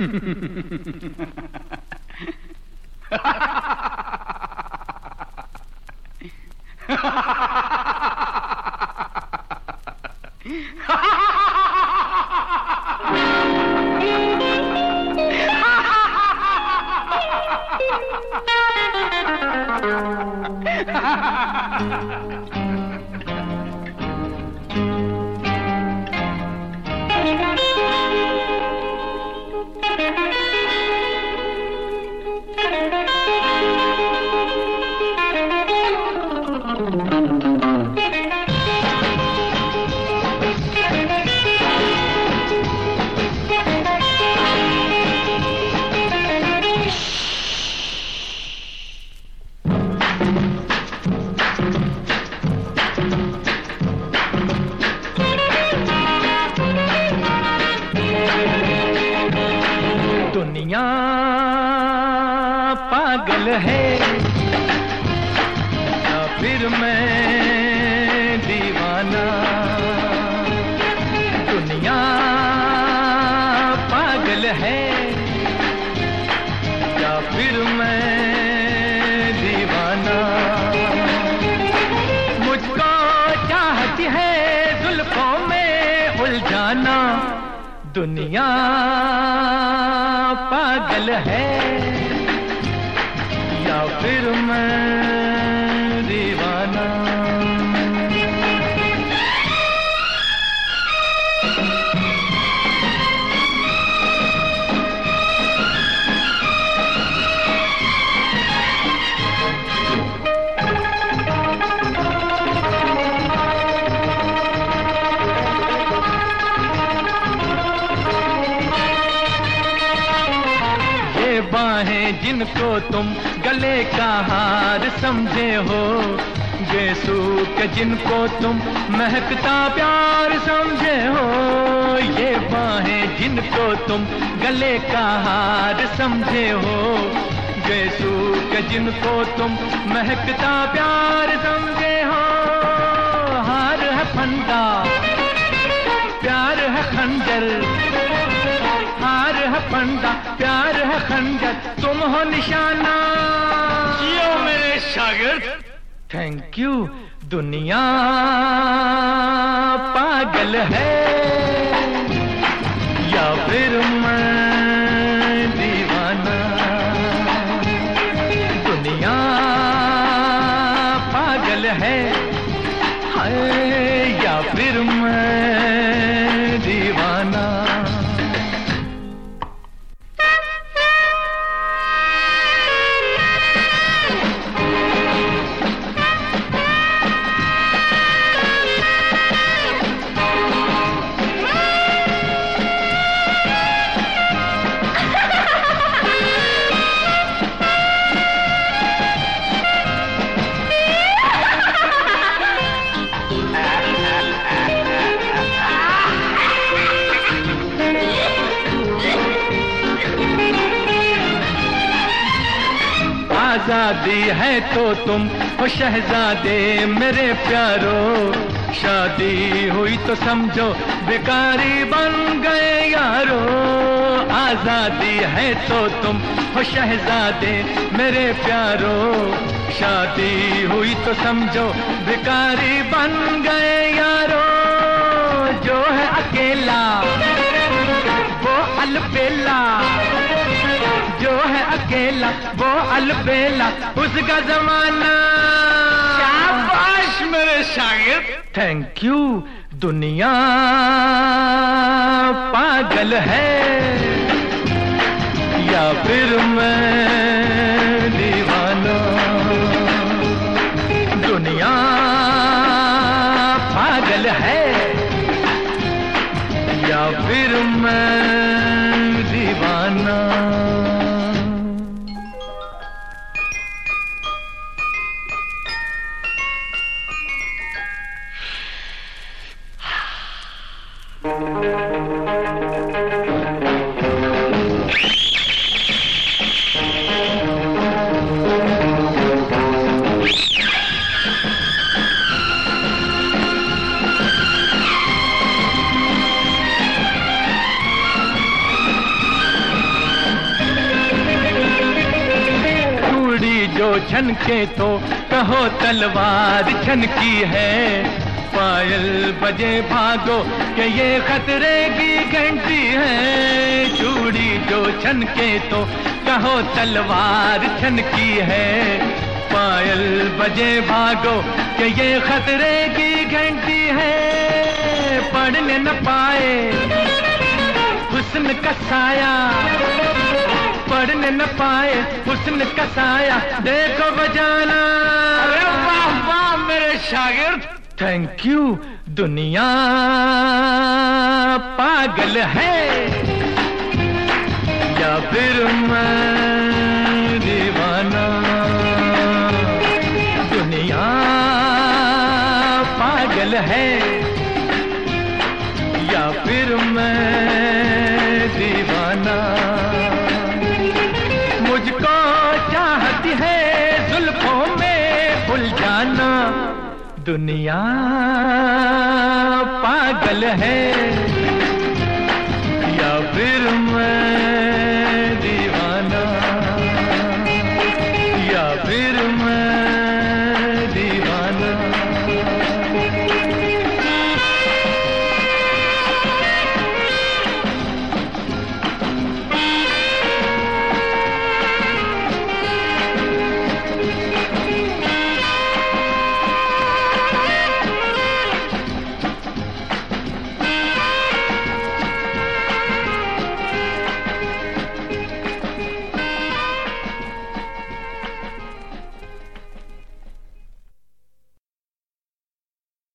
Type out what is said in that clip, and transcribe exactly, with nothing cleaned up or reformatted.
दुनिया पागल है या फिर मैं दीवाना। दुनिया पागल है या फिर मैं दीवाना। मुझको चाहती है जुल्फों में उलझाना। दुनिया पागल है या फिर मैं दीवाना। बाहें जिनको तुम गले का हार समझे हो, गेसू के जिनको तुम महकता प्यार समझे हो। ये बाहें जिनको तुम गले का हार समझे हो, गेसू के जिनको तुम महकता प्यार समझे हो। हार है फंदा प्यार है खंजर, हार है फंदा प्यार है खंजर, तुम हो निशाना। जियो मेरे शागिर्द। Thank you. दुनिया पागल है या फिर मैं दीवाना। दुनिया पागल है या फिर मैं दीवाना। आजादी है तो तुम हो शहजादे मेरे प्यारो, शादी हुई तो समझो भिखारी बन गए यारो। आजादी है तो तुम हो शहजादे मेरे प्यारो, शादी हुई तो समझो भिखारी बन गए यारो। जो है अकेला वो अलबेला, जो है अकेला वो अलबेला, उसका जमाना। शाबाश मेरे शागिर्द। Thank you. दुनिया पागल है या फिर मैं दीवाना। दुनिया पागल है या फिर मैं दीवाना। छनके तो कहो तलवार छनकी है, पायल बजे भागो कि ये खतरे की घंटी है। चूड़ी जो छनके तो कहो तलवार छनकी है, पायल बजे भागो कि ये खतरे की घंटी है। पढ़ने न पाए हुस्न का साया, पढ़ने न पाए हुस्न का साया, देखो बजाना। अरे वाह वाह मेरे शागिर्द, थैंक यू। दुनिया पागल है या फिर मैं दीवाना, दुनिया पागल है या फिर मैं दीवाना। मुझको चाहती है जुल्फों में उलझाना, दुनिया पागल है।